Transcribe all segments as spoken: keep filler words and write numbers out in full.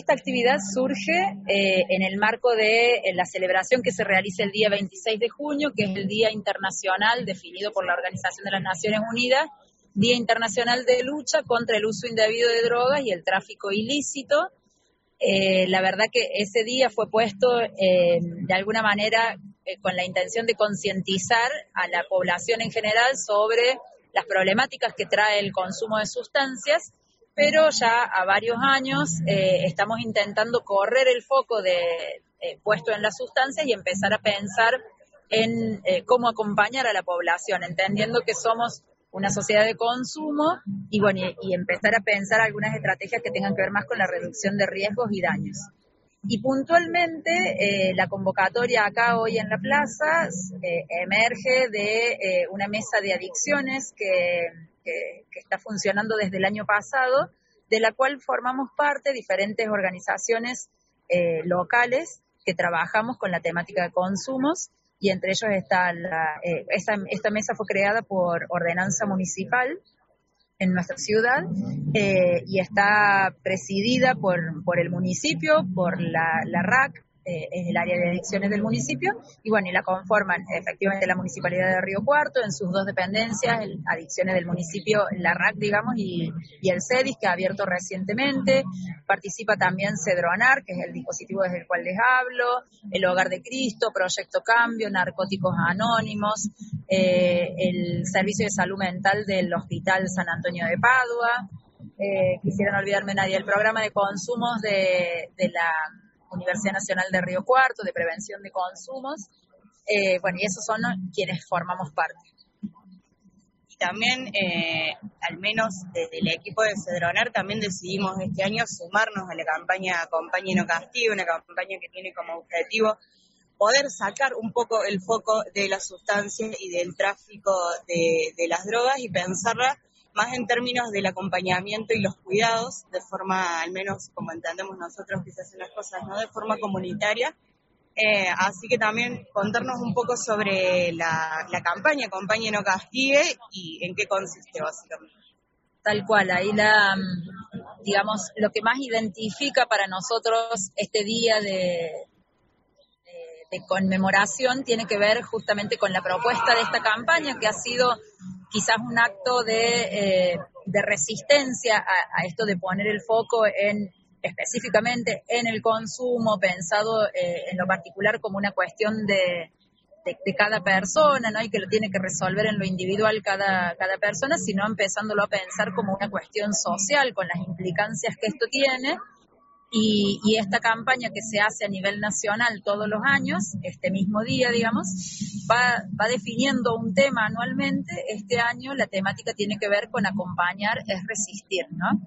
esta actividad surge eh, en el marco de eh, la celebración que se realiza el día veintiséis de junio, que es el Día Internacional definido por la Organización de las Naciones Unidas, Día Internacional de Lucha contra el Uso Indebido de Drogas y el Tráfico Ilícito. Eh, la verdad que ese día fue puesto eh, de alguna manera eh, con la intención de concientizar a la población en general sobre las problemáticas que trae el consumo de sustancias, pero ya a varios años eh, estamos intentando correr el foco de eh, puesto en las sustancias y empezar a pensar en eh, cómo acompañar a la población, entendiendo que somos una sociedad de consumo y bueno y, y empezar a pensar algunas estrategias que tengan que ver más con la reducción de riesgos y daños. Y puntualmente eh, la convocatoria acá hoy en la plaza eh, emerge de eh, una mesa de adicciones que, que, que está funcionando desde el año pasado, de la cual formamos parte diferentes organizaciones eh, locales que trabajamos con la temática de consumos, y entre ellos está la, eh, esta, esta mesa fue creada por ordenanza municipal en nuestra ciudad eh, y está presidida por, por el municipio, por la, la R A C, eh, es el área de adicciones del municipio, y bueno, y la conforman efectivamente la Municipalidad de Río Cuarto en sus dos dependencias, el, adicciones del municipio, la R A C, digamos, y, y el CEDIS, que ha abierto recientemente. Participa también Cedronar, que es el dispositivo desde el cual les hablo, el Hogar de Cristo, Proyecto Cambio, Narcóticos Anónimos, eh, el Servicio de Salud Mental del Hospital San Antonio de Padua, eh, quisiera no olvidarme nadie, el programa de consumos de, de la Universidad Nacional de Río Cuarto, de prevención de consumos, eh, bueno, y esos son quienes formamos parte. Y también, eh, al menos desde el equipo de Cedronar, también decidimos este año sumarnos a la campaña Acompaña y no Castigue, una campaña que tiene como objetivo poder sacar un poco el foco de la sustancia y del tráfico de, de las drogas y pensarla más en términos del acompañamiento y los cuidados, de forma, al menos como entendemos nosotros que se hacen las cosas, ¿no? De forma comunitaria. Eh, así que también contarnos un poco sobre la, la campaña Acompaña y no Castigue y en qué consiste básicamente. Tal cual, ahí la, digamos, lo que más identifica para nosotros este día de, de, de conmemoración tiene que ver justamente con la propuesta de esta campaña, que ha sido quizás un acto de, eh, de resistencia a, a esto de poner el foco en específicamente en el consumo, pensado eh, en lo particular como una cuestión de, de, de cada persona, ¿no? Y que lo tiene que resolver en lo individual cada, cada persona, sino empezándolo a pensar como una cuestión social, con las implicancias que esto tiene. Y, y esta campaña que se hace a nivel nacional todos los años, este mismo día, digamos, va, va definiendo un tema anualmente. Este año la temática tiene que ver con acompañar es resistir, ¿no?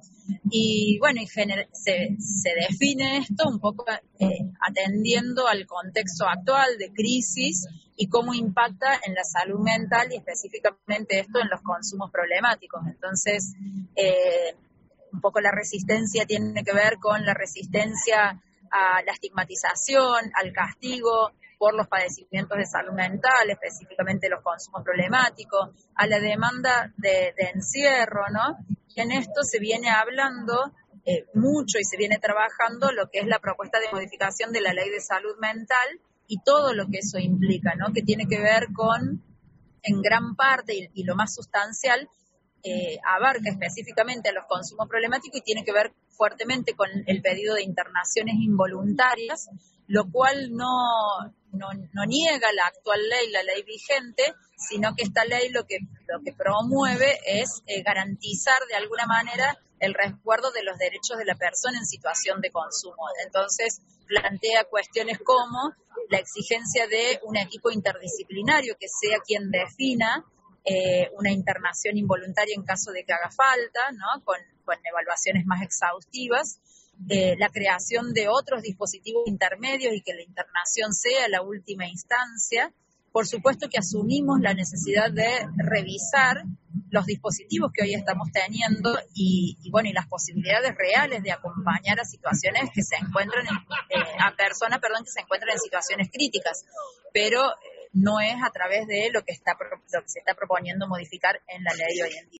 Y bueno, y gener- se, se define esto un poco eh, atendiendo al contexto actual de crisis y cómo impacta en la salud mental y específicamente esto en los consumos problemáticos. Entonces, eh, un poco la resistencia tiene que ver con la resistencia a la estigmatización, al castigo por los padecimientos de salud mental, específicamente los consumos problemáticos, a la demanda de, de encierro, ¿no? Y en esto se viene hablando eh, mucho y se viene trabajando lo que es la propuesta de modificación de la Ley de Salud Mental y todo lo que eso implica, ¿no? Que tiene que ver con, en gran parte, y, y lo más sustancial, Eh, abarca específicamente a los consumos problemáticos y tiene que ver fuertemente con el pedido de internaciones involuntarias, lo cual no, no, no niega la actual ley, la ley vigente, sino que esta ley lo que, lo que promueve es eh, garantizar de alguna manera el resguardo de los derechos de la persona en situación de consumo. Entonces plantea cuestiones como la exigencia de un equipo interdisciplinario que sea quien defina Eh, una internación involuntaria en caso de que haga falta, ¿no? Con, con evaluaciones más exhaustivas, eh, la creación de otros dispositivos intermedios y que la internación sea la última instancia. Por supuesto que asumimos la necesidad de revisar los dispositivos que hoy estamos teniendo y, y bueno, y las posibilidades reales de acompañar a situaciones que se encuentran, en, eh, a personas, perdón, que se encuentran en situaciones críticas, pero no es a través de lo que está lo que se está proponiendo modificar en la ley hoy en día.